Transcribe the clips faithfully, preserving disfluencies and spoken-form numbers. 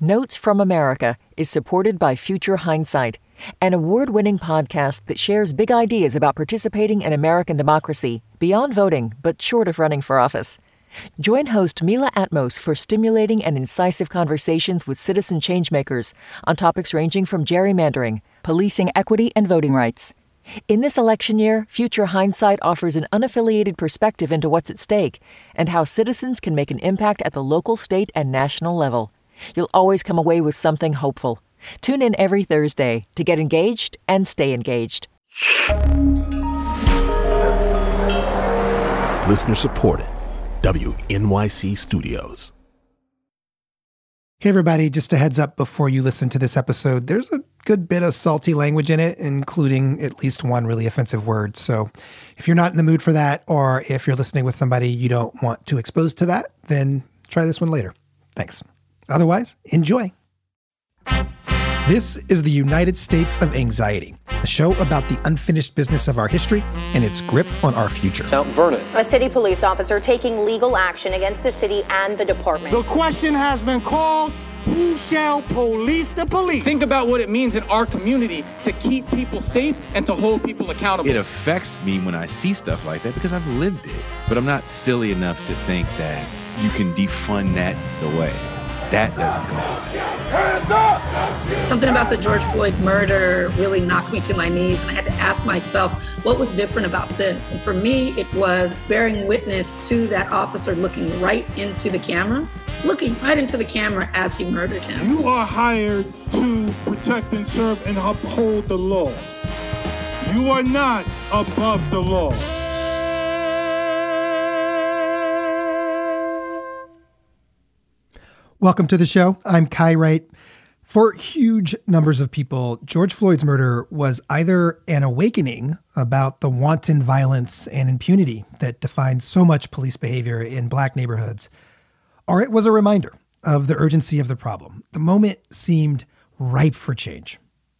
Notes from America is supported by Future Hindsight, an award-winning podcast that shares big ideas about participating in American democracy beyond voting, but short of running for office. Join host Mila Atmos for stimulating and incisive conversations with citizen changemakers on topics ranging from gerrymandering, policing equity, and voting rights. In this election year, Future Hindsight offers an unaffiliated perspective into what's at stake and how citizens can make an impact at the local, state, and national level. You'll always come away with something hopeful. Tune in every Thursday to get engaged and stay engaged. Listener supported. W N Y C Studios. Hey everybody, just a heads up before you listen to this episode. There's a good bit of salty language in it, including at least one really offensive word. So if you're not in the mood for that, or if you're listening with somebody you don't want to expose to that, then try this one later. Thanks. Otherwise, enjoy. This is the United States of Anxiety, a show about the unfinished business of our history and its grip on our future. Mount Vernon. A city police officer taking legal action against the city and the department. The question has been called, who shall police the police? Think about what it means in our community to keep people safe and to hold people accountable. It affects me when I see stuff like that because I've lived it. But I'm not silly enough to think that you can defund that away. That doesn't go away. Hands up! Something about the George Floyd murder really knocked me to my knees, and I had to ask myself, what was different about this? And for me, it was bearing witness to that officer looking right into the camera, looking right into the camera as he murdered him. You are hired to protect and serve and uphold the law. You are not above the law. Welcome to the show. I'm Kai Wright. For huge numbers of people, George Floyd's murder was either an awakening about the wanton violence and impunity that defines so much police behavior in Black neighborhoods, or it was a reminder of the urgency of the problem. The moment seemed ripe for change.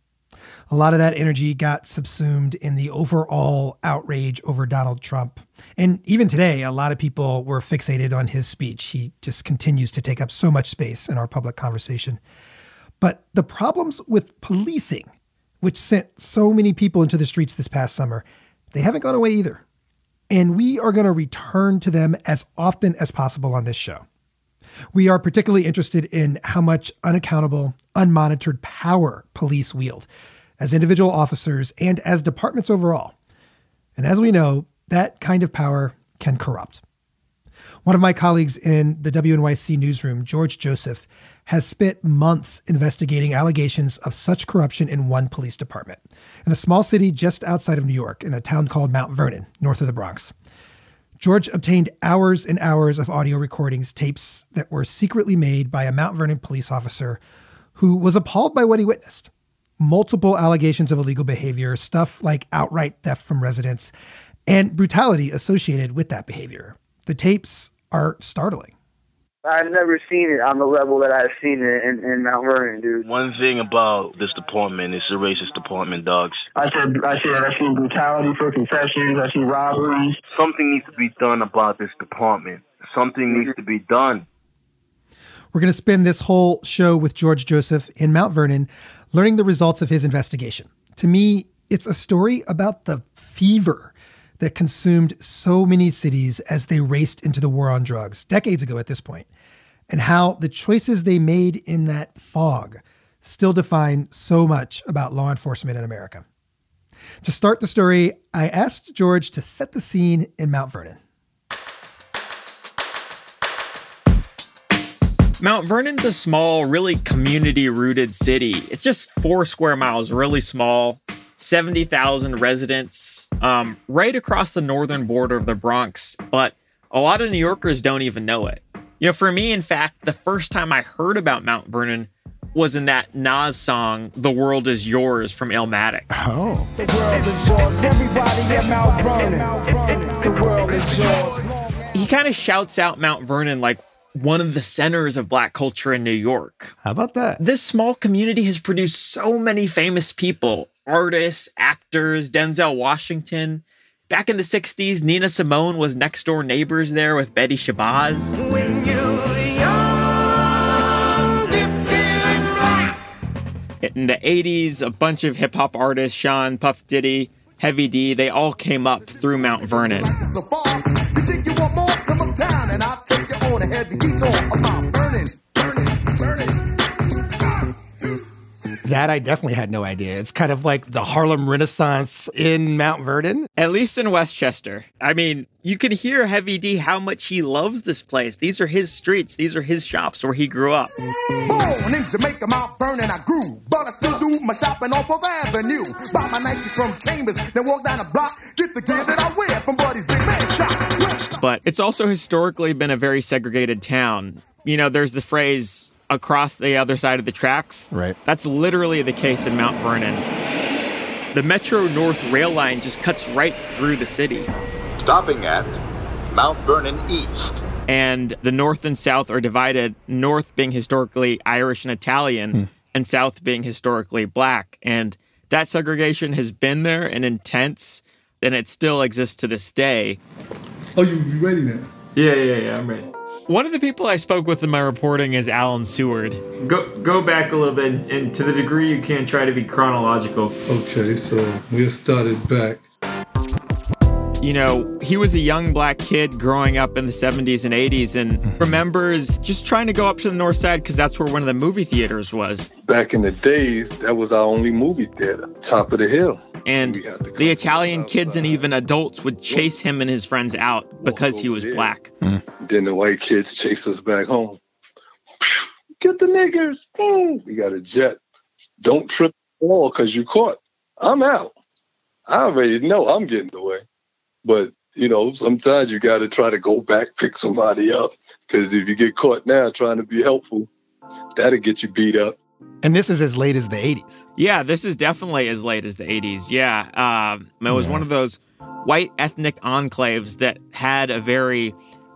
A lot of that energy got subsumed in the overall outrage over Donald Trump. And even today, a lot of people were fixated on his speech. He just continues to take up so much space in our public conversation. But the problems with policing, which sent so many people into the streets this past summer, they haven't gone away either. And we are going to return to them as often as possible on this show. We are particularly interested in how much unaccountable, unmonitored power police wield as individual officers and as departments overall. And as we know, that kind of power can corrupt. One of my colleagues in the W N Y C newsroom, George Joseph, has spent months investigating allegations of such corruption in one police department, in a small city just outside of New York, in a town called Mount Vernon, north of the Bronx. George obtained hours and hours of audio recordings, tapes that were secretly made by a Mount Vernon police officer who was appalled by what he witnessed. Multiple allegations of illegal behavior, stuff like outright theft from residents, and brutality associated with that behavior. The tapes are startling. I've never seen it on the level that I've seen it in, in Mount Vernon, dude. One thing about this department, it's a racist department, dogs. I said, I said, I see brutality for confessions. I see robberies. Something needs to be done about this department. Something needs to be done. We're going to spend this whole show with George Joseph in Mount Vernon, learning the results of his investigation. To me, it's a story about the fever that consumed so many cities as they raced into the war on drugs, decades ago at this point, and how the choices they made in that fog still define so much about law enforcement in America. To start the story, I asked George to set the scene in Mount Vernon. Mount Vernon's a small, really community-rooted city. It's just four square miles, really small, seventy thousand residents, um, right across the northern border of the Bronx. But a lot of New Yorkers don't even know it. You know, for me, in fact, the first time I heard about Mount Vernon was in that Nas song, The World Is Yours from Illmatic. Oh. The world is yours. Everybody at Mount Vernon. The world is yours. He kind of shouts out Mount Vernon like one of the centers of Black culture in New York. How about that? This small community has produced so many famous people, artists, actors, Denzel Washington. Back in the sixties, Nina Simone was next door neighbors there with Betty Shabazz. When you're young, gifted In the eighties, a bunch of hip-hop artists, Sean, Puff Diddy, Heavy D, they all came up through Mount Vernon. That I definitely had no idea. It's kind of like the Harlem Renaissance in Mount Vernon. At least in Westchester. I mean, you can hear Heavy D how much he loves this place. These are his streets. These are his shops where he grew up. Born in Jamaica, Mount Vernon, I grew. But I still do my shopping off of Avenue. Buy my Nikes from Chambers, then walk down the block. Get the gear that I wear from Buddy's Big Man Shop. But it's also historically been a very segregated town. You know, there's the phrase, across the other side of the tracks. Right. That's literally the case in Mount Vernon. The Metro North rail line just cuts right through the city. Stopping at Mount Vernon East. And the North and South are divided, North being historically Irish and Italian, hmm. and South being historically Black. And that segregation has been there and intense, and it still exists to this day. Oh, you, you ready now? Yeah, yeah, yeah, I'm ready. One of the people I spoke with in my reporting is Alan Seward. Go go back a little bit, and to the degree you can, try to be chronological. Okay, so we started back. You know, he was a young Black kid growing up in the seventies and eighties and remembers just trying to go up to the north side because that's where one of the movie theaters was. Back in the days, that was our only movie theater, top of the hill. And the Italian kids and even adults would chase him and his friends out because he was Black. Mm. Then the white kids chase us back home. Get the niggers. Mm. We got a jet. Don't trip the wall because you caught. I'm out. I already know I'm getting away. But, you know, sometimes you got to try to go back, pick somebody up. Because if you get caught now trying to be helpful, that'll get you beat up. And this is as late as the eighties. Yeah, this is definitely as late as the eighties. Yeah. Um, it was yeah. one of those white ethnic enclaves that had a very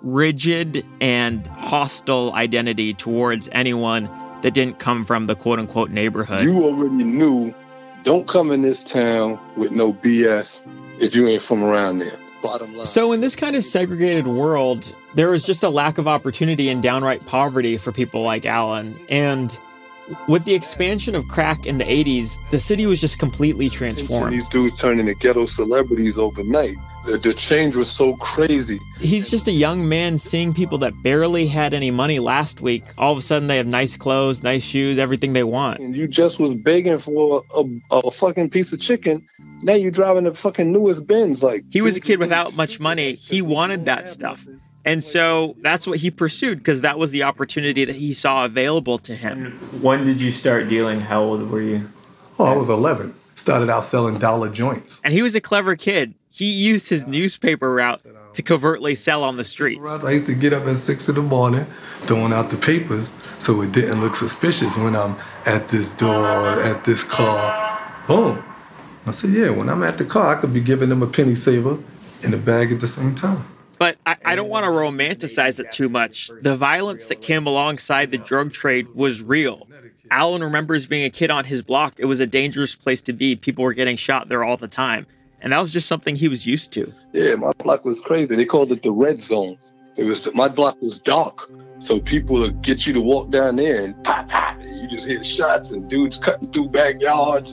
rigid and hostile identity towards anyone that didn't come from the quote-unquote neighborhood. You already knew, don't come in this town with no B S if you ain't from around there. Bottom line. So in this kind of segregated world, there was just a lack of opportunity and downright poverty for people like Alan. And with the expansion of crack in the eighties, the city was just completely transformed. These dudes turned into ghetto celebrities overnight. The, the change was so crazy. He's just a young man seeing people that barely had any money last week. All of a sudden, they have nice clothes, nice shoes, everything they want. And you just was begging for a, a, a fucking piece of chicken. Now you're driving the fucking newest Benz. Like, he was a kid without much money. He wanted that stuff. And so that's what he pursued because that was the opportunity that he saw available to him. When did you start dealing? How old were you? Oh, I was eleven. Started out selling dollar joints. And he was a clever kid. He used his newspaper route to covertly sell on the streets. I used to get up at six in the morning, throwing out the papers so it didn't look suspicious when I'm at this door, at this car. Boom. I said, yeah, when I'm at the car, I could be giving them a penny saver and a bag at the same time. But I, I don't want to romanticize it too much. The violence that came alongside the drug trade was real. Alan remembers being a kid on his block. It was a dangerous place to be. People were getting shot there all the time. And that was just something he was used to. Yeah, my block was crazy. They called it the red zone. It was my block was dark. So people would get you to walk down there and pop, pop. And you just hear shots and dudes cutting through backyards.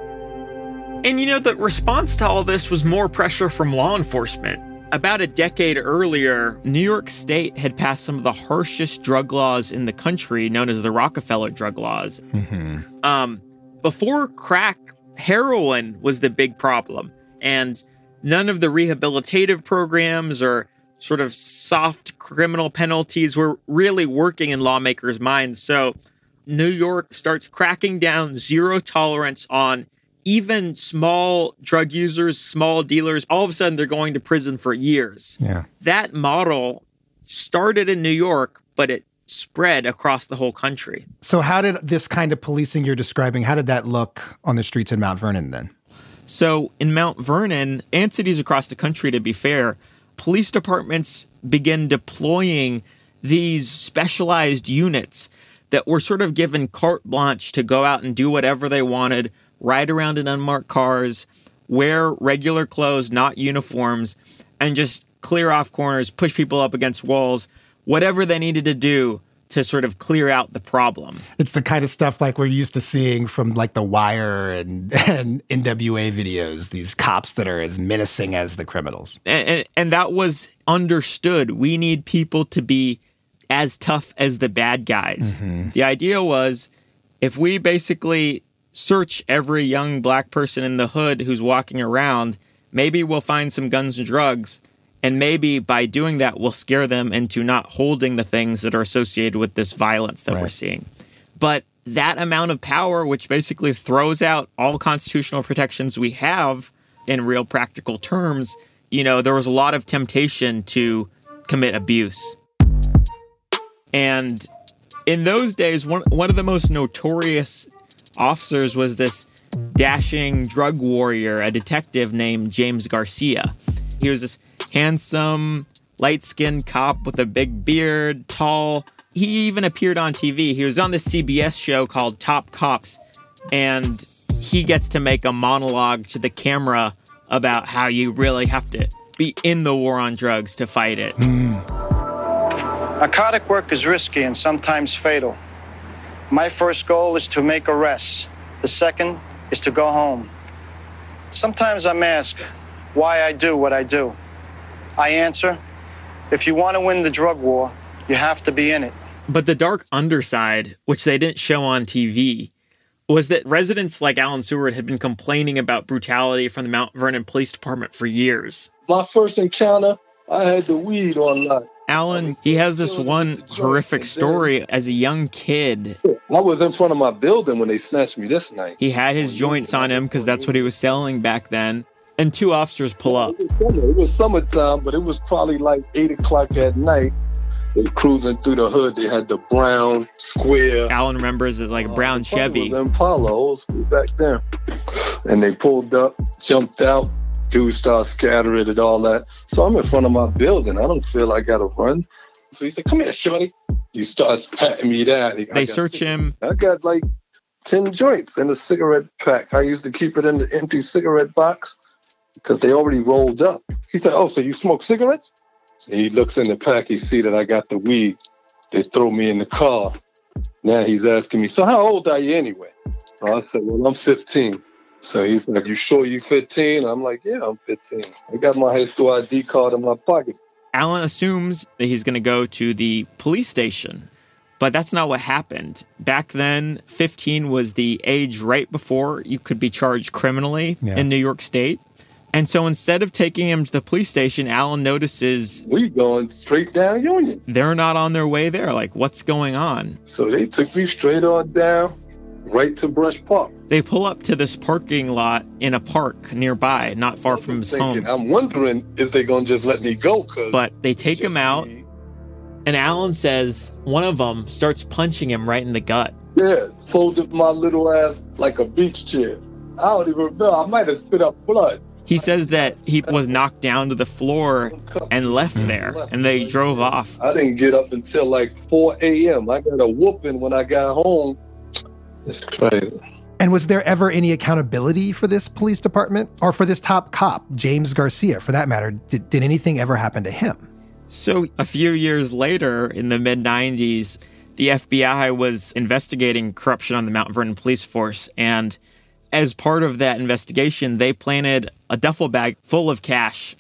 And you know, the response to all this was more pressure from law enforcement. About a decade earlier, New York State had passed some of the harshest drug laws in the country, known as the Rockefeller drug laws. Mm-hmm. Um, before crack, heroin was the big problem. And none of the rehabilitative programs or sort of soft criminal penalties were really working in lawmakers' minds. So New York starts cracking down zero tolerance on even small drug users, small dealers. All of a sudden, they're going to prison for years. Yeah. That model started in New York, but it spread across the whole country. So how did this kind of policing you're describing, how did that look on the streets in Mount Vernon then? So in Mount Vernon, and cities across the country, to be fair, police departments begin deploying these specialized units that were sort of given carte blanche to go out and do whatever they wanted, ride around in unmarked cars, wear regular clothes, not uniforms, and just clear off corners, push people up against walls, whatever they needed to do to sort of clear out the problem. It's the kind of stuff like we're used to seeing from like The Wire and, and N W A videos, these cops that are as menacing as the criminals. And, and, and that was understood. We need people to be as tough as the bad guys. Mm-hmm. The idea was if we basically search every young black person in the hood who's walking around, maybe we'll find some guns and drugs. And maybe by doing that, we'll scare them into not holding the things that are associated with this violence that right. we're seeing. But that amount of power, which basically throws out all constitutional protections we have in real practical terms, you know, there was a lot of temptation to commit abuse. And in those days, one, one of the most notorious officers was this dashing drug warrior, a detective named James Garcia. He was this handsome, light-skinned cop with a big beard, tall. He even appeared on T V. He was on this C B S show called Top Cops, and he gets to make a monologue to the camera about how you really have to be in the war on drugs to fight it. Mm. Narcotic work is risky and sometimes fatal. My first goal is to make arrests. The second is to go home. Sometimes I'm asked why I do what I do. I answer, if you want to win the drug war, you have to be in it. But the dark underside, which they didn't show on T V, was that residents like Alan Seward had been complaining about brutality from the Mount Vernon Police Department for years. My first encounter, I had the weed on lock. Alan, he has this one horrific story as a young kid. I was in front of my building when they snatched me this night. He had his joints on him because that's what he was selling back then. And two officers pull up. It was, it was summertime, but it was probably like eight o'clock at night. They were cruising through the hood. They had the brown square. Alan remembers it like a brown uh, Chevy. It was Impala, old school back then. And they pulled up, jumped out. Dudes started scattering and all that. So I'm in front of my building. I don't feel I got to run. So he said, come here, shorty. He starts patting me down. He, they search him. I got like ten joints in a cigarette pack. I used to keep it in the empty cigarette box because they already rolled up. He said, oh, so you smoke cigarettes? And he looks in the pack. He see that I got the weed. They throw me in the car. Now he's asking me, so how old are you anyway? So I said, well, I'm fifteen. So he's like, you sure you fifteen? I'm like, yeah, I'm fifteen. I got my high school I D card in my pocket. Alan assumes that he's going to go to the police station, but that's not what happened. Back then, fifteen was the age right before you could be charged criminally yeah. in New York State. And so instead of taking him to the police station, Alan notices... we going straight down Union. They're not on their way there. Like, what's going on? So they took me straight on down, right to Brush Park. They pull up to this parking lot in a park nearby, not far from his thinking, home. I'm wondering if they're going to just let me go. But they take him out, me. And Alan says one of them starts punching him right in the gut. Yeah, folded my little ass like a beach chair. I don't even remember. I might have spit up blood. He says that he was knocked down to the floor and left there, and they drove off. I didn't get up until like four a.m. I got a whooping when I got home. It's crazy. And was there ever any accountability for this police department or for this top cop, James Garcia, for that matter? Did, did anything ever happen to him? So a few years later, in the mid nineties, the F B I was investigating corruption on the Mount Vernon police force. And as part of that investigation, they planted a duffel bag full of cash.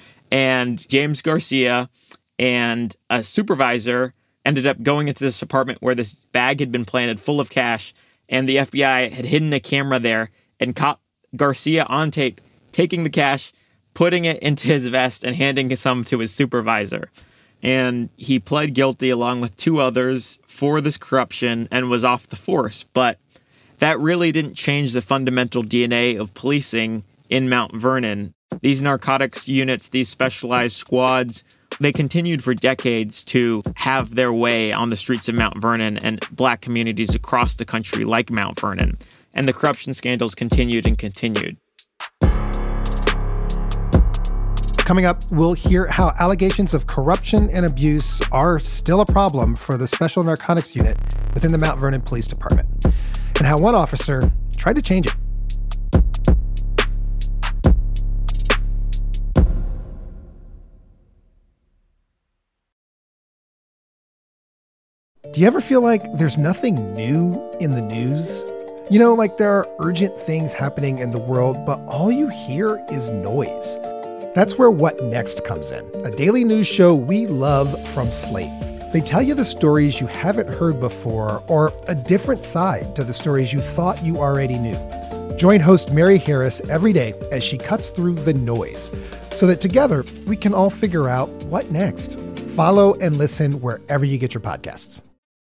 And James Garcia and a supervisor ended up going into this apartment where this bag had been planted full of cash. And the F B I had hidden a camera there and caught Garcia on tape, taking the cash, putting it into his vest, and handing some to his supervisor. And he pled guilty along with two others for this corruption and was off the force. But that really didn't change the fundamental D N A of policing in Mount Vernon. These narcotics units, these specialized squads, they continued for decades to have their way on the streets of Mount Vernon and black communities across the country like Mount Vernon. And the corruption scandals continued and continued. Coming up, we'll hear how allegations of corruption and abuse are still a problem for the Special Narcotics Unit within the Mount Vernon Police Department, and how one officer tried to change it. Do you ever feel like there's nothing new in the news? You know, like there are urgent things happening in the world, but all you hear is noise. That's where What Next comes in, a daily news show we love from Slate. They tell you the stories you haven't heard before or a different side to the stories you thought you already knew. Join host Mary Harris every day as she cuts through the noise so that together we can all figure out what next. Follow and listen wherever you get your podcasts.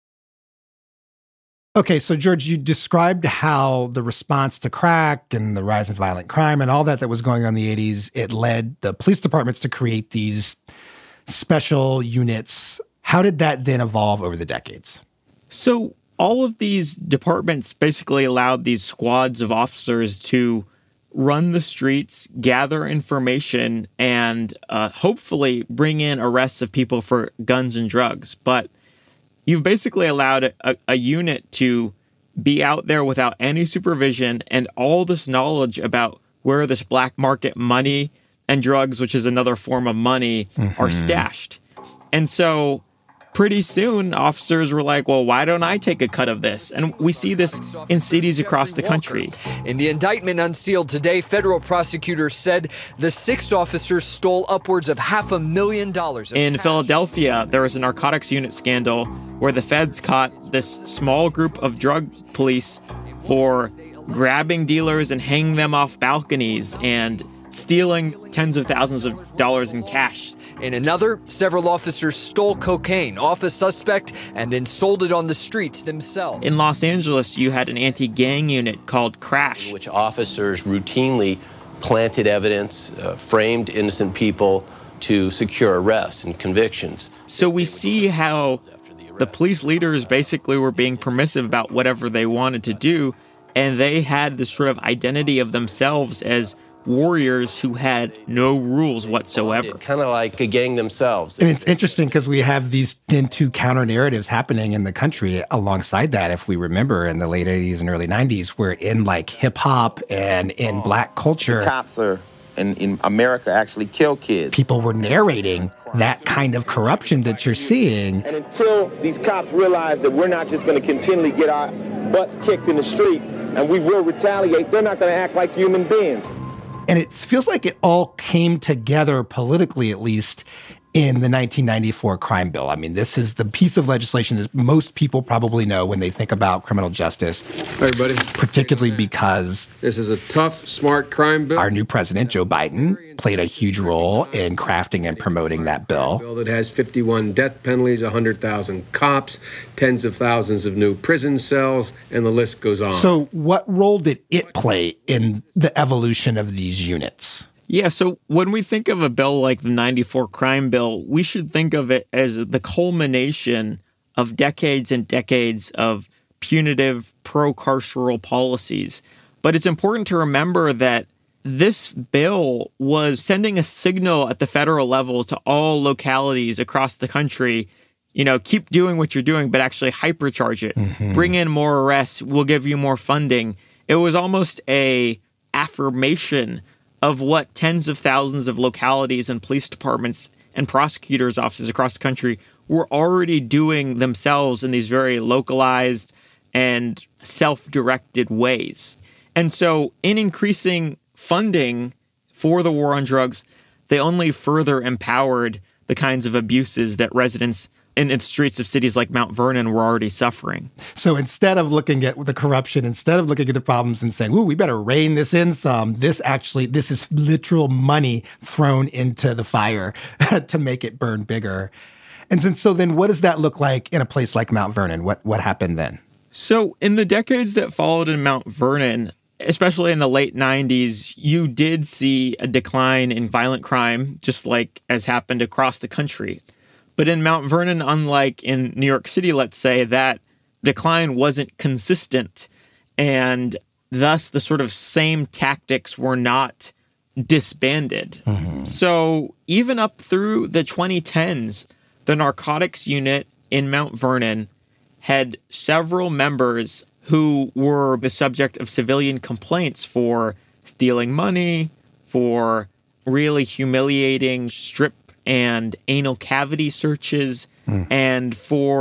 Okay, so George, you described how the response to crack and the rise in violent crime and all that that was going on in the eighties, it led the police departments to create these special units. How did that then evolve over the decades? So all of these departments basically allowed these squads of officers to run the streets, gather information, and uh, hopefully bring in arrests of people for guns and drugs. But you've basically allowed a, a unit to be out there without any supervision and all this knowledge about where this black market money and drugs, which is another form of money, mm-hmm. are stashed. And so pretty soon, officers were like, well, why don't I take a cut of this? And we see this in cities across the country. In the indictment unsealed today, federal prosecutors said the six officers stole upwards of half a million dollars. In cash. Philadelphia, there was a narcotics unit scandal where the feds caught this small group of drug police for grabbing dealers and hanging them off balconies and stealing tens of thousands of dollars in cash. In another, several officers stole cocaine off a suspect and then sold it on the streets themselves. In Los Angeles, you had an anti-gang unit called Crash, which officers routinely planted evidence, uh, framed innocent people to secure arrests and convictions. So we see how the police leaders basically were being permissive about whatever they wanted to do, and they had this sort of identity of themselves as warriors who had no rules whatsoever. Kind of like a gang themselves. And it's interesting because we have these then two counter narratives happening in the country alongside that. If we remember in the late eighties and early nineties, where in like hip hop and in black culture, the cops are in, in America actually kill kids. People were narrating that kind of corruption that you're seeing. And until these cops realize that we're not just going to continually get our butts kicked in the street and we will retaliate, they're not going to act like human beings. And it feels like it all came together politically, at least, in the nineteen ninety-four crime bill. I mean, this is the piece of legislation that most people probably know when they think about criminal justice. Hi, everybody. Particularly because this is a tough, smart crime bill. Our new president, Joe Biden, played a huge role in crafting and promoting that bill. A bill that has fifty-one death penalties, one hundred thousand cops, tens of thousands of new prison cells, and the list goes on. So what role did it play in the evolution of these units? Yeah, so when we think of a bill like the ninety-four crime bill, we should think of it as the culmination of decades and decades of punitive pro-carceral policies. But it's important to remember that this bill was sending a signal at the federal level to all localities across the country, you know, keep doing what you're doing, but actually hypercharge it. Mm-hmm. Bring in more arrests, we'll give you more funding. It was almost a affirmation of what tens of thousands of localities and police departments and prosecutors' offices across the country were already doing themselves in these very localized and self-directed ways. And so in increasing funding for the war on drugs, they only further empowered the kinds of abuses that residents in the streets of cities like Mount Vernon were already suffering. So instead of looking at the corruption, instead of looking at the problems and saying, ooh, we better rein this in some, this actually, this is literal money thrown into the fire to make it burn bigger. And so, so then what does that look like in a place like Mount Vernon? What, what happened then? So in the decades that followed in Mount Vernon, especially in the late nineties, you did see a decline in violent crime, just like as happened across the country. But in Mount Vernon, unlike in New York City, let's say, that decline wasn't consistent. And thus, the sort of same tactics were not disbanded. Mm-hmm. So even up through the twenty tens, the narcotics unit in Mount Vernon had several members who were the subject of civilian complaints for stealing money, for really humiliating strip and anal cavity searches, mm. and for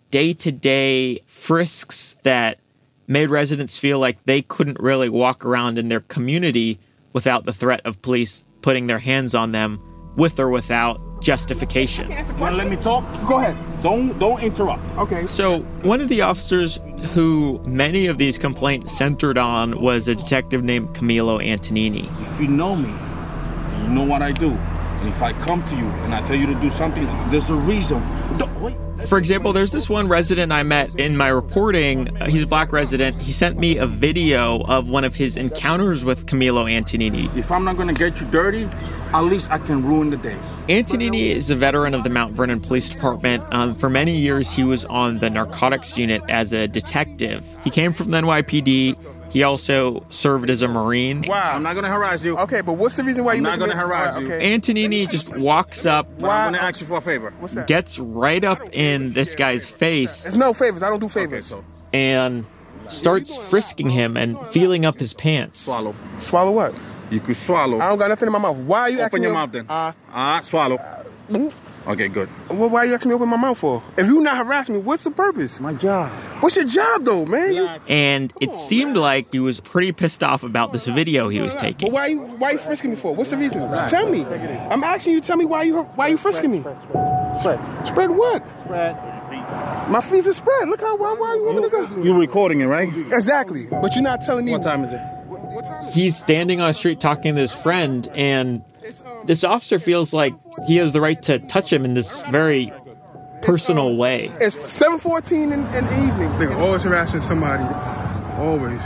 day-to-day frisks that made residents feel like they couldn't really walk around in their community without the threat of police putting their hands on them with or without justification. You want to let me talk? Go ahead. Don't don't interrupt. Okay. So one of the officers who many of these complaints centered on was a detective named Camilo Antonini. If you know me, and you know what I do, and if I come to you and I tell you to do something, there's a reason. Don't, wait. For example, there's this one resident I met in my reporting. He's a black resident. He sent me a video of one of his encounters with Camilo Antonini. If I'm not going to get you dirty, at least I can ruin the day. Antonini is a veteran of the Mount Vernon Police Department. Um, for many years, he was on the narcotics unit as a detective. He came from the N Y P D. He also served as a Marine. Wow. I'm not going to harass you. Okay, but what's the reason why I'm you're not going to harass right, you? Okay. Antonini just walks up. But I'm going to ask you for a favor. What's that? Gets right up in this guy's face. It's no favors. I don't do favors. Okay, so. And starts frisking him and feeling up his pants. Swallow. Swallow what? You could swallow. I don't got nothing in my mouth. Why are you Open asking your me? mouth then. Uh, uh, swallow. Uh, okay, good. Well, why are you asking me to open my mouth for? If you not harassing me, what's the purpose? My job. What's your job, though, man? You, and it seemed like he was pretty pissed off about this video he was taking. But why you why you frisking me for? What's the reason? Tell me. I'm asking you. Tell me why you why you frisking me. Spread. Spread what? Spread. My feet are spread. Look how why, why you want me to go? You're recording it, right? Exactly. But you're not telling me. What time is it? What, what time is it? He's standing on the street talking to his friend, and this officer feels like he has the right to touch him in this very personal way. It's seven fourteen in, in the evening. They're always harassing somebody. Always.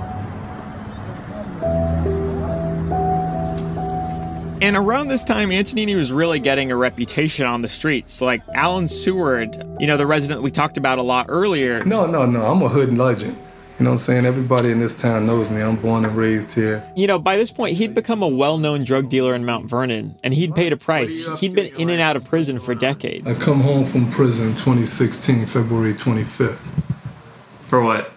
And around this time, Antonini was really getting a reputation on the streets. Like Alan Seward, you know, the resident we talked about a lot earlier. No, no, no. I'm a hood legend. You know what I'm saying? Everybody in this town knows me. I'm born and raised here. You know, by this point, he'd become a well-known drug dealer in Mount Vernon, and he'd paid a price. He'd been in and out of prison for decades. I come home from prison twenty sixteen, February twenty-fifth. For what?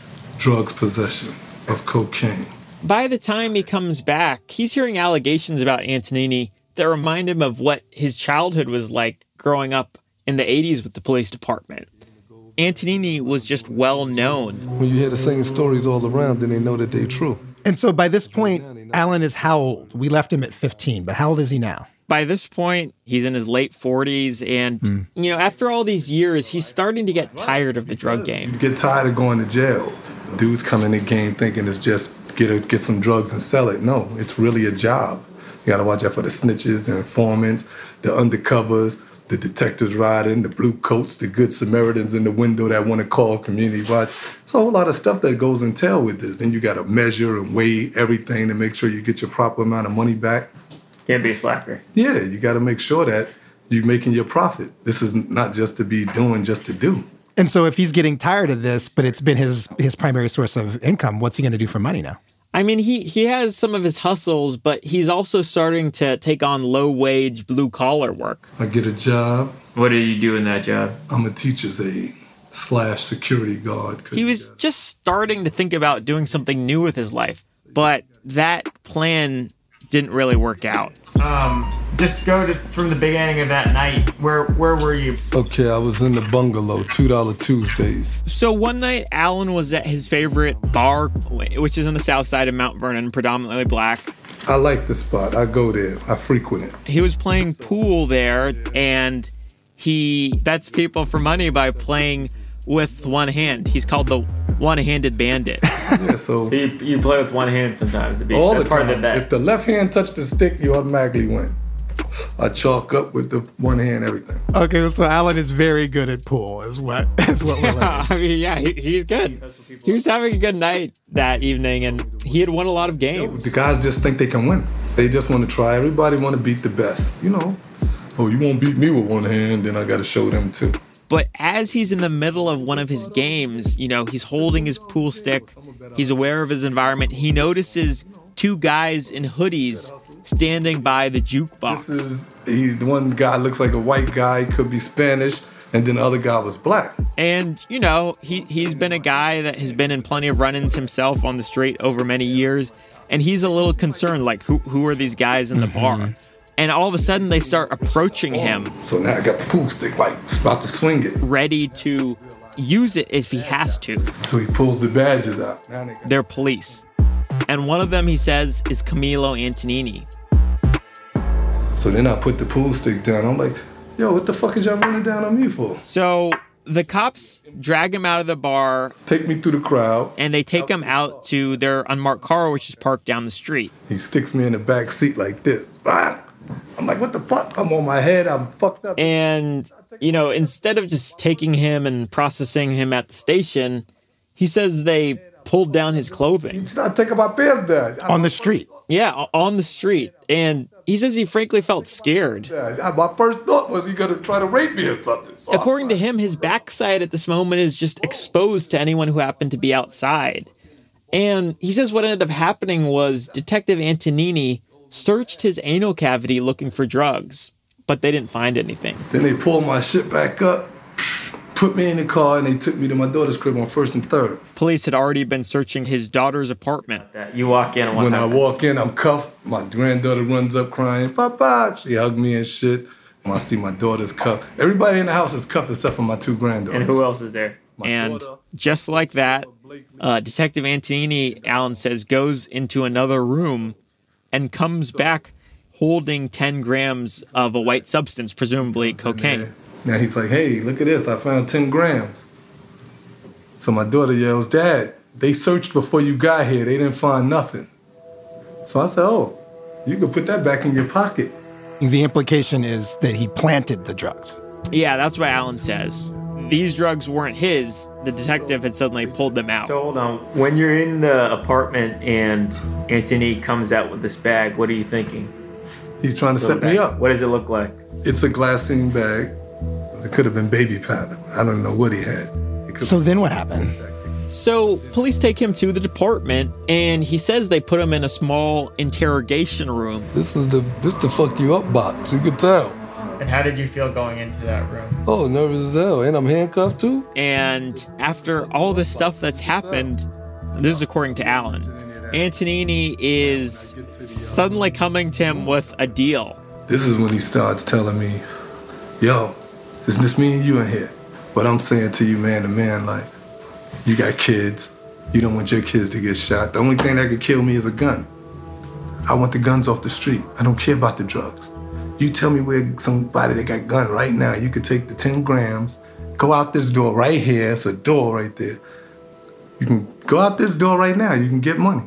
Drugs possession of cocaine. By the time he comes back, he's hearing allegations about Antonini that remind him of what his childhood was like growing up in the eighties with the police department. Antonini was just well known. When you hear the same stories all around, then they know that they're true. And so by this point, Alan is how old? We left him at fifteen, but how old is he now? By this point, he's in his late forties, and, mm. you know, after all these years, he's starting to get tired of the drug game. You get tired of going to jail. Dudes come in the game thinking it's just get a, get some drugs and sell it. No, it's really a job. You got to watch out for the snitches, the informants, the undercovers, the detectives riding, the blue coats, the good Samaritans in the window that want to call community watch. It's a whole lot of stuff that goes entail with this. Then you got to measure and weigh everything to make sure you get your proper amount of money back. Can't be a slacker. Yeah, you got to make sure that you're making your profit. This is not just to be doing just to do. And so if he's getting tired of this, but it's been his his primary source of income, what's he going to do for money now? I mean, he, he has some of his hustles, but he's also starting to take on low-wage, blue-collar work. I get a job. What do you do in that job? I'm a teacher's aide slash security guard. He was just starting to think about doing something new with his life, but that plan didn't really work out. Um, just go to from the beginning of that night. Where where were you? Okay, I was in the bungalow, two dollar Tuesdays. So one night, Alan was at his favorite bar, which is on the south side of Mount Vernon, predominantly black. I like the spot. I go there. I frequent it. He was playing pool there, and he bets people for money by playing with one hand. He's called the one-handed bandit. Yeah, so, so you, you play with one hand sometimes to be all that's the part time. of the bet. If the left hand touched the stick, you automatically win. I chalk up with the one hand everything. Okay, so Alan is very good at pool, is what is what we're learning. I mean, yeah, he, he's good. He was having a good night that evening, and he had won a lot of games. The guys just think they can win. They just want to try. Everybody want to beat the best. You know, oh, you won't beat me with one hand, then I got to show them too. But as he's in the middle of one of his games, you know, he's holding his pool stick. He's aware of his environment. He notices two guys in hoodies standing by the jukebox. This is, he, the one guy looks like a white guy, could be Spanish, and then the other guy was black. And, you know, he, he's been a guy that has been in plenty of run-ins himself on the street over many years. And he's a little concerned, like, who, who are these guys in the mm-hmm. bar? And all of a sudden, they start approaching him. So now I got the pool stick, like, about to swing it. Ready to use it if he has to. So he pulls the badges out. They're police. And one of them, he says, is Camilo Antonini. So then I put the pool stick down. I'm like, yo, what the fuck is y'all running down on me for? So the cops drag him out of the bar. Take me through the crowd. And they take him out to their unmarked car, which is parked down the street. He sticks me in the back seat like this. I'm like, what the fuck? I'm on my head. I'm fucked up. And, you know, instead of just taking him and processing him at the station, he says they pulled down his clothing. He's not taking my pants down. On the street. Yeah, on the street. And he says he frankly felt scared. My first thought was he going to try to rape me or something. So According to him, his backside at this moment is just exposed to anyone who happened to be outside. And he says what ended up happening was Detective Antonini searched his anal cavity looking for drugs, but they didn't find anything. Then they pulled my shit back up, put me in the car, and they took me to my daughter's crib on First and Third. Police had already been searching his daughter's apartment. You walk in and what When happens? I walk in, I'm cuffed. My granddaughter runs up crying, Papa. She hugged me and shit. When I see my daughter's cuffed. Everybody in the house is cuffed except for my two granddaughters. And who else is there? My and daughter. Just like that, uh, Detective Antonini, Alan says, goes into another room and comes back holding ten grams of a white substance, presumably cocaine. Now he's like, hey, look at this. I found ten grams. So my daughter yells, Dad, they searched before you got here. They didn't find nothing. So I said, oh, you can put that back in your pocket. The implication is that he planted the drugs. Yeah, that's what Alan says. These drugs weren't his. The detective had suddenly pulled them out. So hold on. When you're in the apartment and Anthony comes out with this bag, what are you thinking? He's trying to set me up. What does it look like? It's a glassine bag. It could have been baby powder. I don't know what he had. So then what happened? So police take him to the department, and he says they put him in a small interrogation room. This is the this the fuck you up box. You could tell. And how did you feel going into that room? Oh, nervous as hell. And I'm handcuffed too? And after all this stuff that's happened, this is according to Alan, Antonini is suddenly coming to him with a deal. This is when he starts telling me, yo, it's just me and you in here. But I'm saying to you man to man, like, you got kids. You don't want your kids to get shot. The only thing that could kill me is a gun. I want the guns off the street. I don't care about the drugs. You tell me where somebody that got a gun right now, you could take the ten grams, go out this door right here. It's a door right there. You can go out this door right now. You can get money.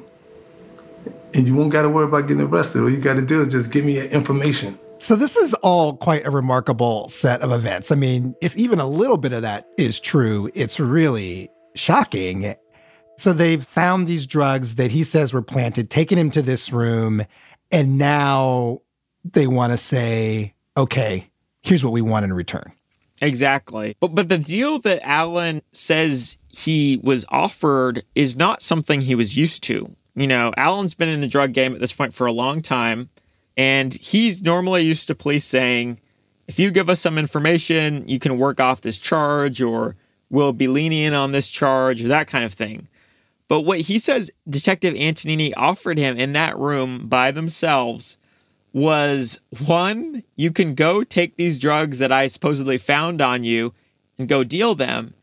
And you won't got to worry about getting arrested. All you got to do is just give me your information. So this is all quite a remarkable set of events. I mean, if even a little bit of that is true, it's really shocking. So they've found these drugs that he says were planted, taken him to this room, and now they want to say, okay, here's what we want in return. Exactly. But but the deal that Alan says he was offered is not something he was used to. You know, Alan's been in the drug game at this point for a long time, and he's normally used to police saying, if you give us some information, you can work off this charge, or we'll be lenient on this charge, or that kind of thing. But what he says Detective Antonini offered him in that room by themselves was, one, you can go take these drugs that I supposedly found on you and go deal them,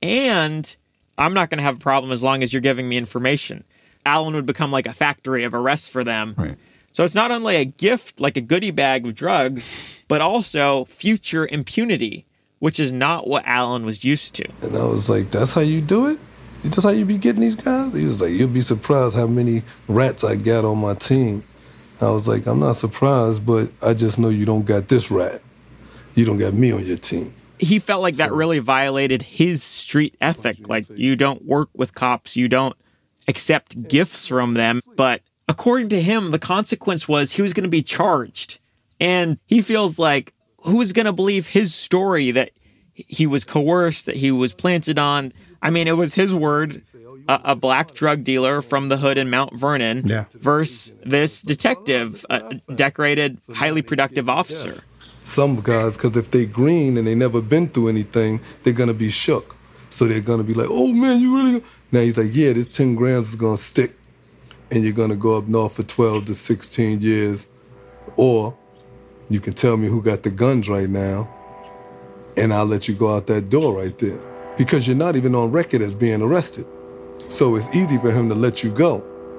and I'm not going to have a problem as long as you're giving me information. Alan would become like a factory of arrests for them. Right. So it's not only a gift, like a goodie bag of drugs, but also future impunity, which is not what Alan was used to. And I was like, that's how you do it? That's how you be getting these guys? He was like, you'll be surprised how many rats I got on my team. I was like, I'm not surprised, but I just know you don't got this rat. You don't got me on your team. He felt like that really violated his street ethic. Like, you don't work with cops, you don't accept gifts from them. But according to him, the consequence was he was going to be charged. And he feels like, who's going to believe his story that he was coerced, that he was planted on? I mean, it was his word, a, a black drug dealer from the hood in Mount Vernon, yeah. versus this detective, a decorated, highly productive officer. Some guys, because if they green and they never been through anything, they're going to be shook. So they're going to be like, oh, man, you really... Now he's like, yeah, this ten grams is going to stick, and you're going to go up north for twelve to sixteen years, or You can tell me who got the guns right now, and I'll let you go out that door right there. Because you're not even on record as being arrested. So it's easy for him to let you go.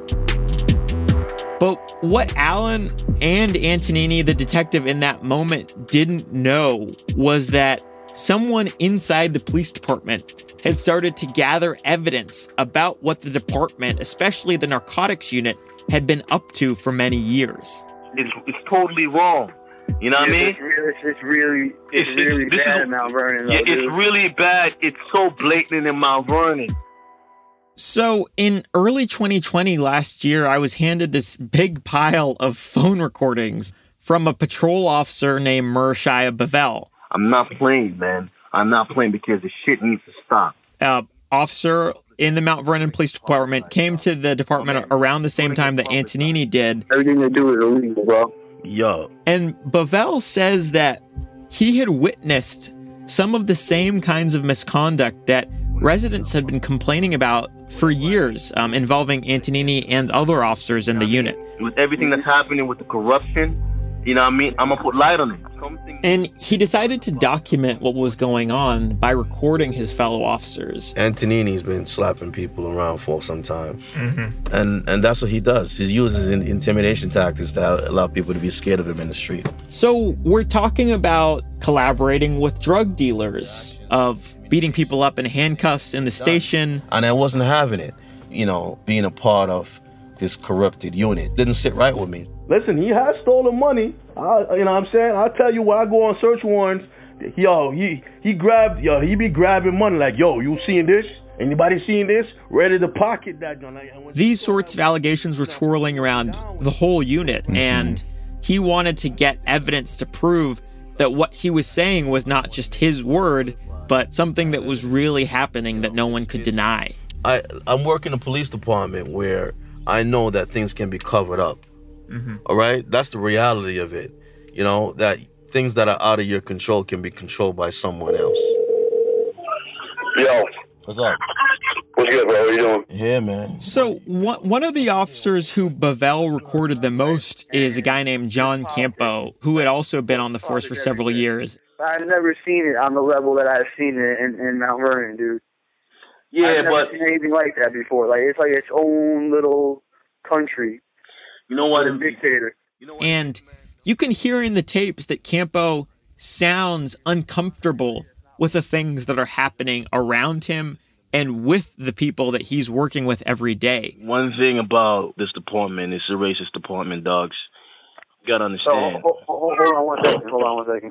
But what Allen and Antonini, the detective in that moment, didn't know was that someone inside the police department had started to gather evidence about what the department, especially the narcotics unit, had been up to for many years. It's, it's totally wrong. You know what yeah, I mean? It's really, it's really, it's, It's- really this bad is- in Mount Vernon. Yeah, though, it's dude. really bad. It's so blatant in Mount Vernon. So in early twenty twenty, last year, I was handed this big pile of phone recordings from a patrol officer named Murshaya Bavel. I'm not playing, man. I'm not playing because the shit needs to stop. Uh, officer in the Mount Vernon Police Department came to the department around the same time that Antonini did. Everything they do is illegal, bro. Yo. And Bavel says that he had witnessed some of the same kinds of misconduct that residents had been complaining about for years, um, involving Antonini and other officers in the unit. With everything that's happening with the corruption, you know what I mean? I'm going to put light on it. Something. And he decided to document what was going on by recording his fellow officers. Antonini's been slapping people around for some time. Mm-hmm. And and that's what he does. He uses in- intimidation tactics to allow people to be scared of him in the street. So we're talking about collaborating with drug dealers, of beating people up in handcuffs in the station. And I wasn't having it, you know, being a part of this corrupted unit. Didn't sit right with me. Listen, he has stolen money. I, you know what I'm saying? I'll tell you when I go on search warrants, yo, he he grabbed, yo, he be grabbing money like, yo, you seeing this? Anybody seeing this? Ready to pocket that gun. These sorts of allegations were twirling around the whole unit, Mm-hmm. and he wanted to get evidence to prove that what he was saying was not just his word, but something that was really happening that no one could deny. I, I'm working in a police department where I know that things can be covered up. Mm-hmm. All right? That's the reality of it. You know, that things that are out of your control can be controlled by someone else. Yo. What's up? What's good, bro? What you doing? Yeah, man. So one one of the officers who Bavel recorded the most is a guy named John Campo, who had also been on the force for several years. I've never seen it on the level that I've seen it in, in Mount Vernon, dude. Yeah, I've never but seen anything like that before. Like, it's like its own little country. You know what? A dictator. And you can hear in the tapes that Campo sounds uncomfortable with the things that are happening around him and with the people that he's working with every day. One thing about this department is a racist department, dogs. You gotta understand. Oh, hold, hold on one second. Hold on one second.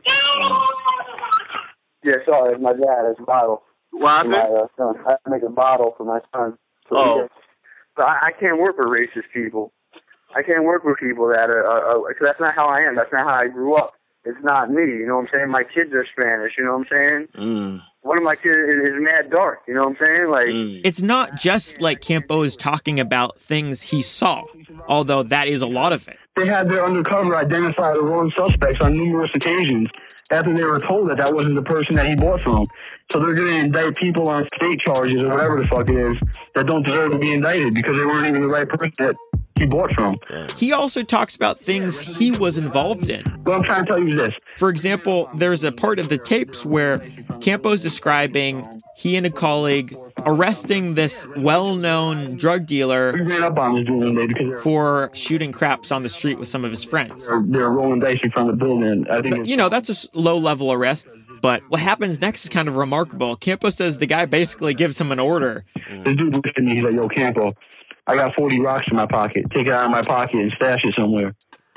Yeah, sorry, it's my dad. It's a bottle. What happened? My uh, son. I have to make a bottle for my son. So Oh. he gets- But I, I can't work with racist people. I can't work with people that are, uh, uh, cause that's not how I am. That's not how I grew up. It's not me, you know what I'm saying? My kids are Spanish, you know what I'm saying? Mm. One of my kids is, is mad dark, you know what I'm saying? Like, It's not just like Campo is talking about things he saw, although that is a lot of it. They had their undercover identify the wrong suspects on numerous occasions after they were told that that wasn't the person that he bought from. So they're going to indict people on state charges or whatever the fuck it is that don't deserve to be indicted because they weren't even the right person that he bought from. He also talks about things he was involved in. What I'm trying to tell you is this. For example, there's a part of the tapes where Campo's describing he and a colleague arresting this well-known drug dealer for shooting craps on the street with some of his friends. They're, they're rolling dice in front of the building. I think But, you know, that's a s- low-level arrest. But what happens next is kind of remarkable. Campo says the guy basically gives him an order. the dude looked at me. He's like, "Yo, Campo, I got forty rocks in my pocket. Take it out of my pocket and stash it somewhere."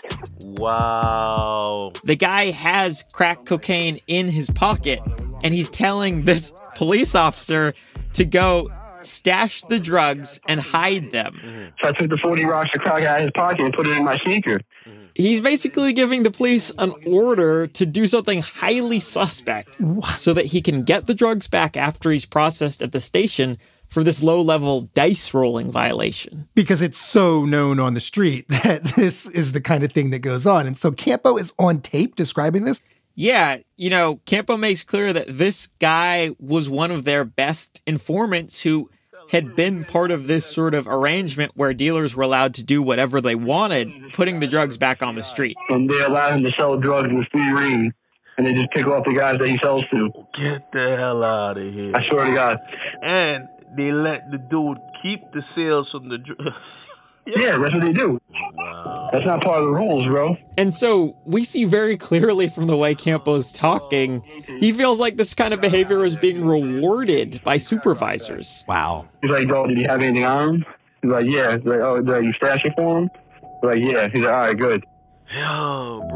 Wow. The guy has crack cocaine in his pocket, and he's telling this police officer to go stash the drugs and hide them. So I took the forty rocks of crack out of his pocket and put it in my sneaker. He's basically giving the police an order to do something highly suspect so that he can get the drugs back after he's processed at the station for this low-level dice rolling violation. Because it's so known on the street that this is the kind of thing that goes on. And so Campo is on tape describing this? Yeah, you know, Campo makes clear that this guy was one of their best informants who had been part of this sort of arrangement where dealers were allowed to do whatever they wanted, putting the drugs back on the street. And they allow him to sell drugs with free reign, and they just pick off the guys that he sells to. Get the hell out of here. I swear to God. And they let the dude keep the sales from the drugs. Yeah, that's what they do. Wow. That's not part of the rules, bro. And so we see very clearly from the way Campo's talking, he feels like this kind of behavior is being rewarded by supervisors. Wow. He's like, "Oh, did he have anything on him?" He's like, "Yeah." He's like, "Oh, did you stash it for him?" He's like, "Yeah." He's like, "All right, good." Yo,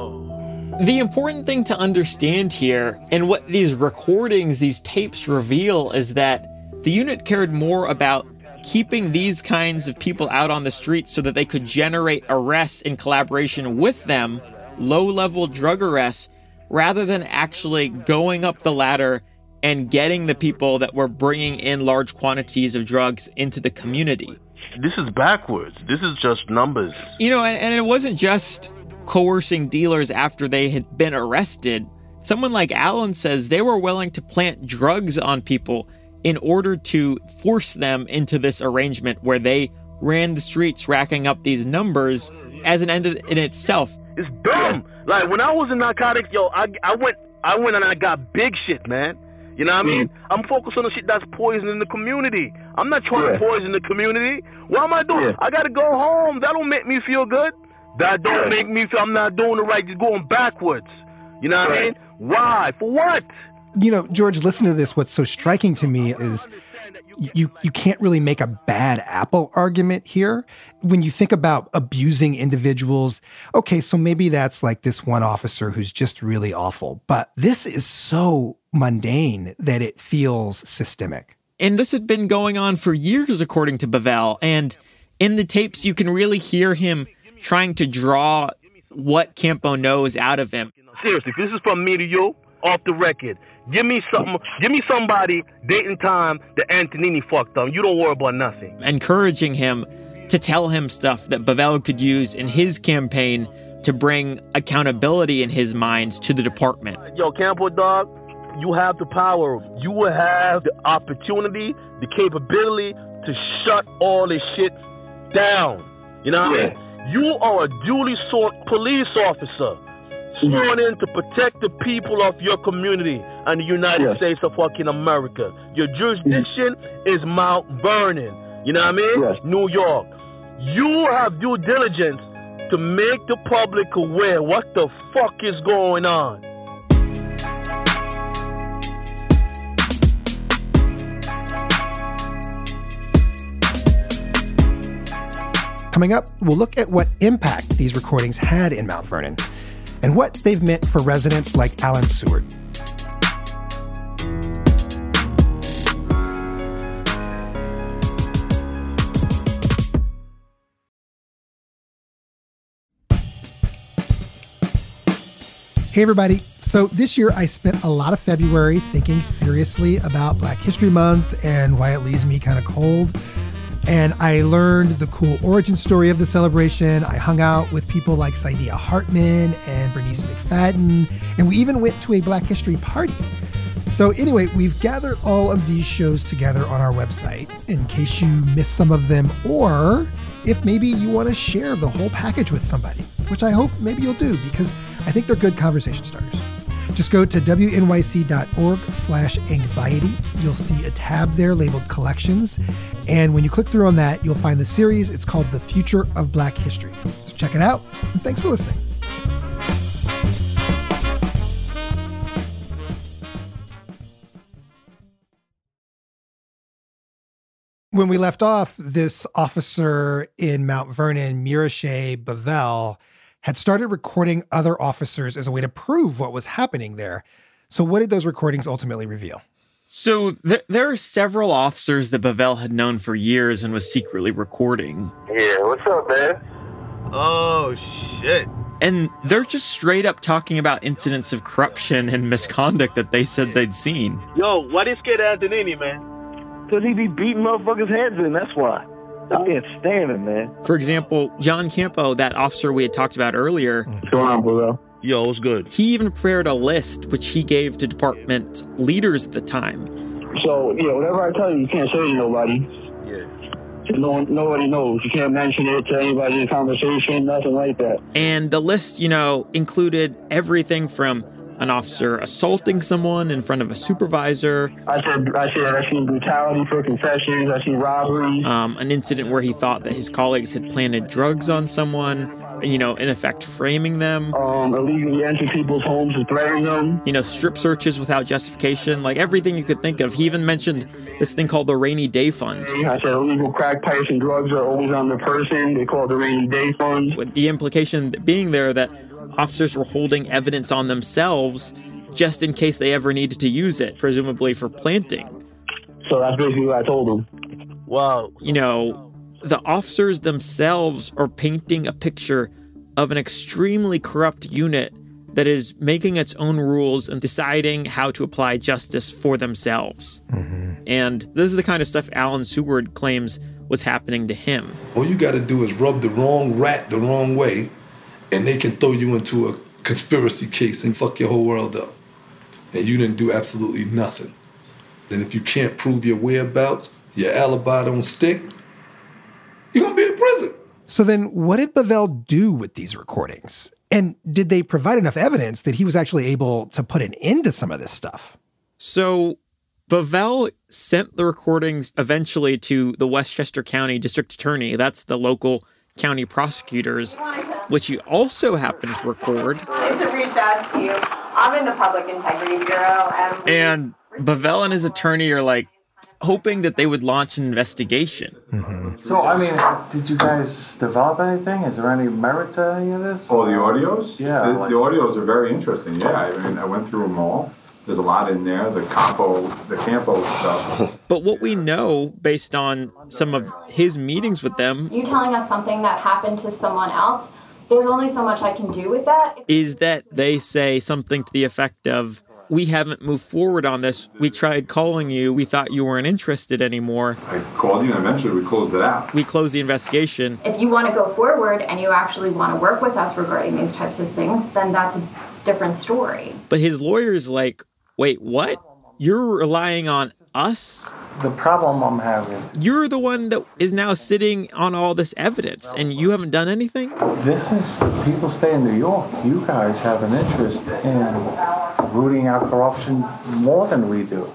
bro. The important thing to understand here, and what these recordings, these tapes reveal, is that the unit cared more about keeping these kinds of people out on the streets so that they could generate arrests in collaboration with them, low-level drug arrests, rather than actually going up the ladder and getting the people that were bringing in large quantities of drugs into the community. This is backwards. This is just numbers. You know, and, and it wasn't just coercing dealers after they had been arrested. Someone like Allen says they were willing to plant drugs on people in order to force them into this arrangement where they ran the streets racking up these numbers as an end in itself. It's dumb. Like, when I was in narcotics, yo, I, I went I went and I got big shit, man. You know what I mean? I'm focused on the shit that's poisoning the community. I'm not trying Yeah. to poison the community. What am I doing? Yeah. I got to go home. That don't make me feel good. That don't make me feel I'm not doing the right, just going backwards. You know what I mean? Why? For what? You know, George, listen to this. What's so striking to me is you you can't really make a bad apple argument here. When you think about abusing individuals, okay, so maybe that's like this one officer who's just really awful. But this is so mundane that it feels systemic. And this had been going on for years, according to Bavell. And in the tapes, you can really hear him trying to draw what Campo knows out of him. Seriously, this is from me to you, off the record. Give me something. Give me somebody, date and time that Antonini fucked up. You don't worry about nothing. Encouraging him to tell him stuff that Bavell could use in his campaign to bring accountability in his mind to the department. Yo, Campo, dog, you have the power. You will have the opportunity, the capability to shut all this shit down. You know what I mean? You are a duly sworn police officer, sworn in to protect the people of your community and the United Yes. States of fucking America. Your jurisdiction is Mount Vernon. You know what I mean? Yes. New York. You have due diligence to make the public aware what the fuck is going on. Coming up, we'll look at what impact these recordings had in Mount Vernon and what they've meant for residents like Alan Seward. Hey everybody. So this year I spent a lot of February thinking seriously about Black History Month and why it leaves me kind of cold. And I learned the cool origin story of the celebration. I hung out with people like Saidiya Hartman and Bernice McFadden, and we even went to a Black History party. So anyway, we've gathered all of these shows together on our website in case you missed some of them, or if maybe you want to share the whole package with somebody, which I hope maybe you'll do because I think they're good conversation starters. Just go to W N Y C dot org slash anxiety. You'll see a tab there labeled collections. And when you click through on that, you'll find the series. It's called The Future of Black History. So check it out. And thanks for listening. When we left off, this officer in Mount Vernon, Miroshey Bavell, had started recording other officers as a way to prove what was happening there. So what did those recordings ultimately reveal? So th- there are several officers that Bavell had known for years and was secretly recording. Yeah, what's up, man? Oh, shit. And they're just straight up talking about incidents of corruption and misconduct that they said they'd seen. Yo, why they scared of Antonini, man? Because he be beating motherfuckers' heads in, that's why. I can't stand him, man. For example, John Campo, that officer we had talked about earlier. What's going on, Bavell? Yo, what's good? He even prepared a list which he gave to department leaders at the time. So, yeah, whatever I tell you, you can't say to nobody. Yeah. No one, nobody knows. You can't mention it to anybody in a conversation, nothing like that. And the list, you know, included everything from an officer assaulting someone in front of a supervisor. I said, I said, I seen brutality for confessions. I seen robberies. Um, an incident where he thought that his colleagues had planted drugs on someone, you know, in effect framing them. Um, illegally entering people's homes and threatening them. You know, strip searches without justification, like everything you could think of. He even mentioned this thing called the Rainy Day Fund. I said illegal crack pipes and drugs are always on the person. They call it the Rainy Day Fund. With the implication being there that officers were holding evidence on themselves just in case they ever needed to use it, presumably for planting. So that's basically what I told them. Wow. You know, the officers themselves are painting a picture of an extremely corrupt unit that is making its own rules and deciding how to apply justice for themselves. Mm-hmm. And this is the kind of stuff Alan Seward claims was happening to him. All you got to do is rub the wrong rat the wrong way, and they can throw you into a conspiracy case and fuck your whole world up. And you didn't do absolutely nothing. And if you can't prove your whereabouts, your alibi don't stick, you're going to be in prison. So then what did Bavell do with these recordings? And did they provide enough evidence that he was actually able to put an end to some of this stuff? So Bavell sent the recordings eventually to the Westchester County District Attorney. That's the local county prosecutors, which he also happened to record. To reach out to you. I'm in the Public Integrity Bureau. And, and Bavell and his attorney are like hoping that they would launch an investigation. Mm-hmm. So, I mean, did you guys develop anything? Is there any merit to any of this? Oh, the audios? Yeah. The, like... the audios are very interesting, yeah. I mean, I went through them all. There's a lot in there, the Campo, the Campo stuff. But what we know, based on some of his meetings with them... You telling us something that happened to someone else, there's only so much I can do with that. Is that they say something to the effect of, we haven't moved forward on this. We tried calling you. We thought you weren't interested anymore. I called you and eventually we closed it out. We closed the investigation. If you want to go forward and you actually want to work with us regarding these types of things, then that's a different story. But his lawyer's like, wait, what? You're relying on us? The problem I'm having is... You're the one that is now sitting on all this evidence, and you haven't done anything? This is... People stay in New York. You guys have an interest in rooting out corruption more than we do.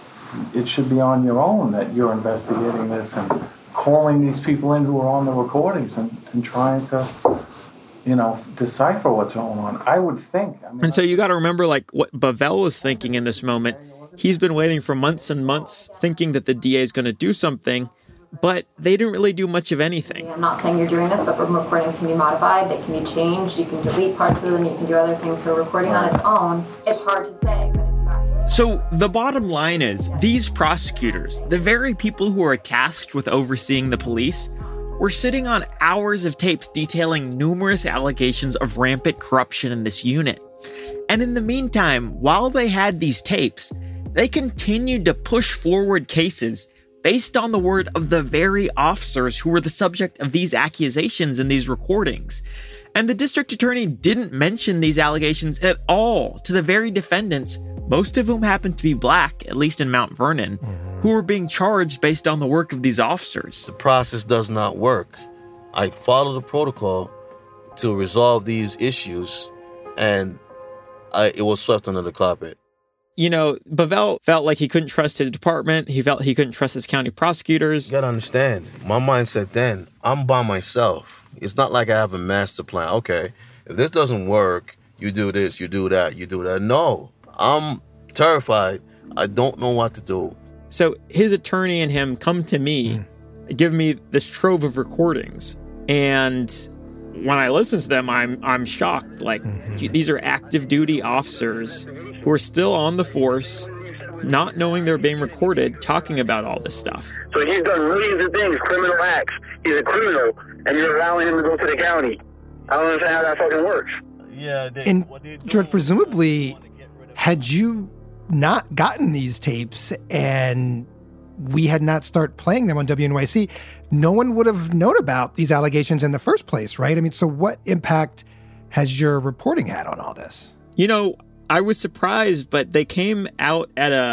It should be on your own that you're investigating this and calling these people in who are on the recordings and, and trying to... you know, decipher what's going on. I would think. I mean, and so you got to remember, like, what Bavell was thinking in this moment. He's been waiting for months and months, thinking that the D A is going to do something, but they didn't really do much of anything. I'm not saying you're doing this, but recordings can be modified, they can be changed, you can delete parts of them, you can do other things. So recording on its own, it's hard to say. But so the bottom line is, these prosecutors, the very people who are tasked with overseeing the police, we're sitting on hours of tapes detailing numerous allegations of rampant corruption in this unit. And in the meantime, while they had these tapes, they continued to push forward cases based on the word of the very officers who were the subject of these accusations in these recordings. And the district attorney didn't mention these allegations at all to the very defendants, most of whom happened to be black, at least in Mount Vernon, mm-hmm. who were being charged based on the work of these officers. The process does not work. I follow the protocol to resolve these issues, and I, it was swept under the carpet. You know, Bavell felt like he couldn't trust his department. He felt he couldn't trust his county prosecutors. You gotta understand, my mindset then, I'm by myself. It's not like I have a master plan. Okay, if this doesn't work, you do this, you do that, you do that. No, I'm terrified. I don't know what to do. So his attorney and him come to me, mm. give me this trove of recordings. And when I listen to them, I'm I'm shocked. Like, mm-hmm. these are active duty officers who are still on the force, not knowing they're being recorded, talking about all this stuff. So he's done millions of things, criminal acts. He's a criminal, and you're allowing him to go to the county. I don't understand how that fucking works. Yeah. They, and George, presumably, had you not gotten these tapes and we had not started playing them on W N Y C, no one would have known about these allegations in the first place, right? I mean, so what impact has your reporting had on all this? You know, I was surprised, but they came out at a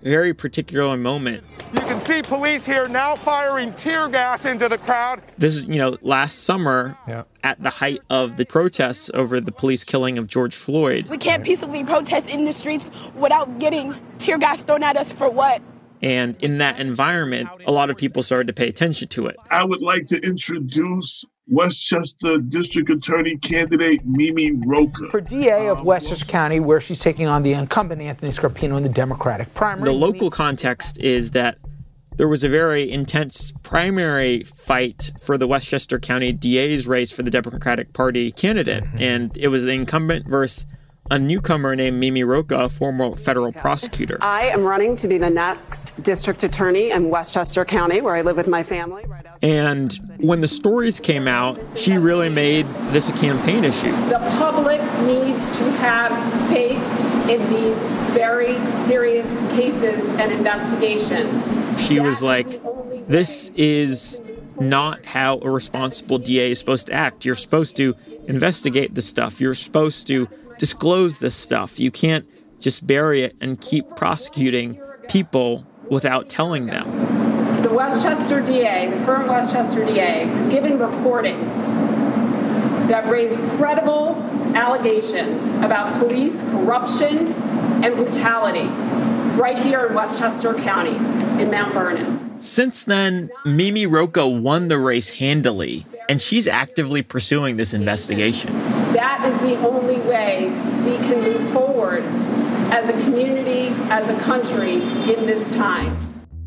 very particular moment. You can see police here now firing tear gas into the crowd. This is, you know, last summer yeah. at the height of the protests over the police killing of George Floyd. We can't peacefully protest in the streets without getting tear gas thrown at us for what? And in that environment, a lot of people started to pay attention to it. I would like to introduce Westchester District Attorney candidate Mimi Rocha. For D A of Westchester County, where she's taking on the incumbent Anthony Scarpino in the Democratic primary. The local context is that there was a very intense primary fight for the Westchester County D A's race for the Democratic Party candidate. Mm-hmm. And it was the incumbent versus a newcomer named Mimi Rocha, a former federal prosecutor. I am running to be the next district attorney in Westchester County, where I live with my family. Right outside. And when the stories came out, she really made this a campaign issue. The public needs to have faith in these very serious cases and investigations. She was like, this is not how a responsible D A is supposed to act. You're supposed to investigate this stuff. You're supposed to disclose this stuff. You can't just bury it and keep prosecuting people without telling them. The Westchester D A, the current Westchester D A, was given reportings that raised credible allegations about police corruption and brutality right here in Westchester County in Mount Vernon. Since then, Mimi Rocha won the race handily, and she's actively pursuing this investigation. That is the only way we can move forward as a community, as a country in this time.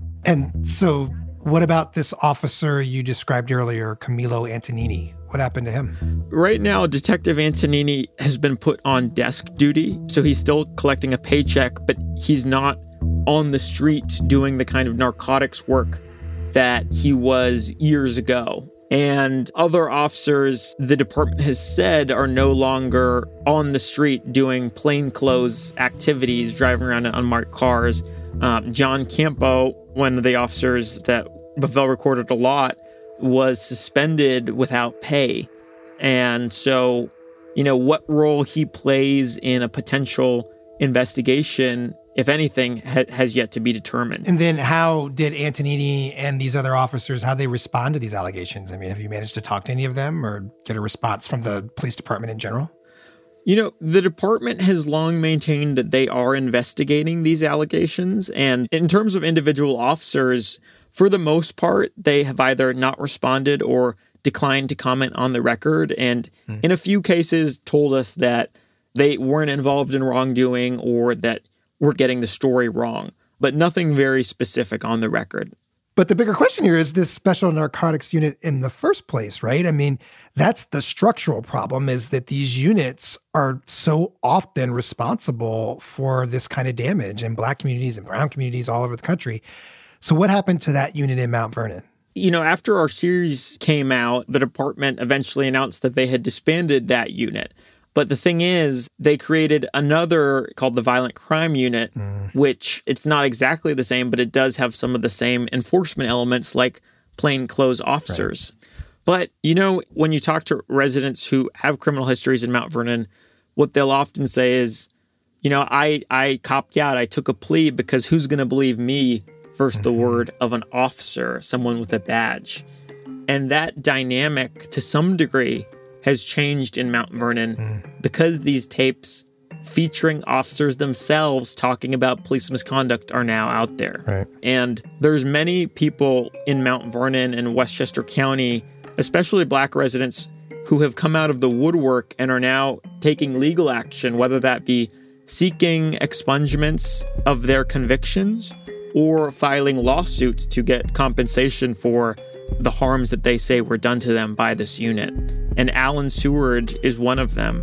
And so what about this officer you described earlier, Camilo Antonini? What happened to him? Right now, Detective Antonini has been put on desk duty, so he's still collecting a paycheck, but he's not on the street doing the kind of narcotics work that he was years ago. And other officers, the department has said, are no longer on the street doing plainclothes activities, driving around in unmarked cars. Um, John Campo, one of the officers that Bevell recorded a lot, was suspended without pay. And so, you know, what role he plays in a potential investigation, if anything, ha- has yet to be determined. And then how did Antonini and these other officers, how they respond to these allegations? I mean, have you managed to talk to any of them or get a response from the police department in general? You know, the department has long maintained that they are investigating these allegations. And in terms of individual officers, for the most part, they have either not responded or declined to comment on the record. And mm. in a few cases told us that they weren't involved in wrongdoing or that we're getting the story wrong, but nothing very specific on the record. But the bigger question here is this special narcotics unit in the first place, right? I mean, that's the structural problem, is that these units are so often responsible for this kind of damage in Black communities and brown communities all over the country. So what happened to that unit in Mount Vernon? You know, after our series came out, the department eventually announced that they had disbanded that unit. But the thing is, they created another called the Violent Crime Unit, mm. which it's not exactly the same, but it does have some of the same enforcement elements like plainclothes officers. Right. But, you know, when you talk to residents who have criminal histories in Mount Vernon, what they'll often say is, you know, I, I copped out, I took a plea because who's going to believe me versus mm-hmm. the word of an officer, someone with a badge? And that dynamic, to some degree, has changed in Mount Vernon mm. because these tapes featuring officers themselves talking about police misconduct are now out there. Right. And there's many people in Mount Vernon and Westchester County, especially Black residents, who have come out of the woodwork and are now taking legal action, whether that be seeking expungements of their convictions or filing lawsuits to get compensation for the harms that they say were done to them by this unit. And Alan Seward is one of them.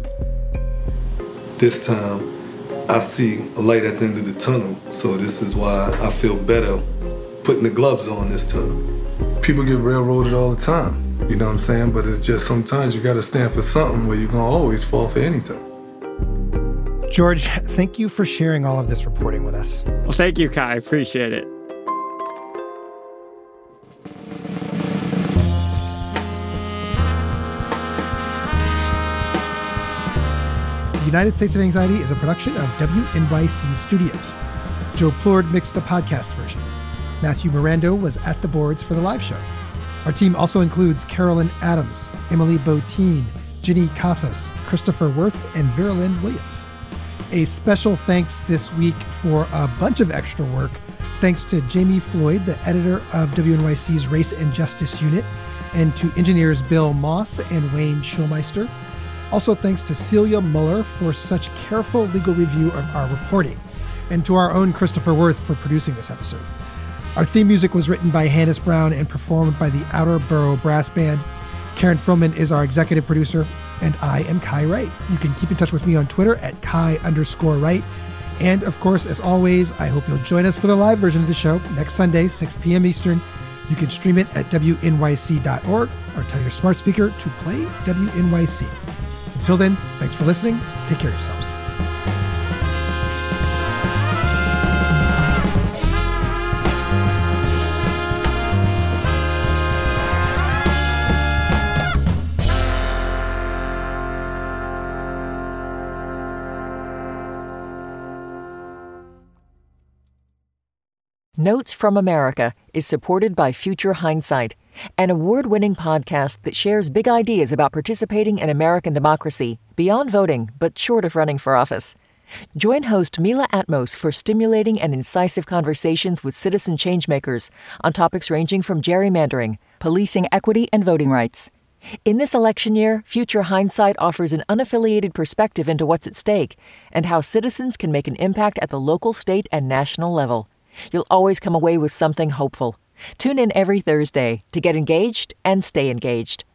This time, I see a light at the end of the tunnel, so this is why I feel better putting the gloves on this time. People get railroaded all the time, you know what I'm saying? But it's just sometimes you gotta stand for something where you're gonna always fall for anything. George, thank you for sharing all of this reporting with us. Well, thank you, Kai. I appreciate it. United States of Anxiety is a production of W N Y C Studios. Joe Plord mixed the podcast version. Matthew Mirando was at the boards for the live show. Our team also includes Carolyn Adams, Emily Botine, Ginny Casas, Christopher Worth, and Verilyn Williams. A special thanks this week for a bunch of extra work. Thanks to Jamie Floyd, the editor of W N Y C's Race and Justice Unit, and to engineers Bill Moss and Wayne Schulmeister. Also thanks to Celia Muller for such careful legal review of our reporting, and to our own Christopher Worth for producing this episode. Our theme music was written by Hannes Brown and performed by the Outer Borough Brass Band. Karen Froman is our executive producer, and I am Kai Wright. You can keep in touch with me on Twitter at Kai underscore Wright. And of course, as always, I hope you'll join us for the live version of the show next Sunday, six p.m. Eastern. You can stream it at W N Y C dot org or tell your smart speaker to play W N Y C. Until then, thanks for listening. Take care of yourselves. Notes from America is supported by Future Hindsight, an award-winning podcast that shares big ideas about participating in American democracy beyond voting, but short of running for office. Join host Mila Atmos for stimulating and incisive conversations with citizen changemakers on topics ranging from gerrymandering, policing equity, and voting rights. In this election year, Future Hindsight offers an unaffiliated perspective into what's at stake and how citizens can make an impact at the local, state, and national level. You'll always come away with something hopeful. Tune in every Thursday to get engaged and stay engaged.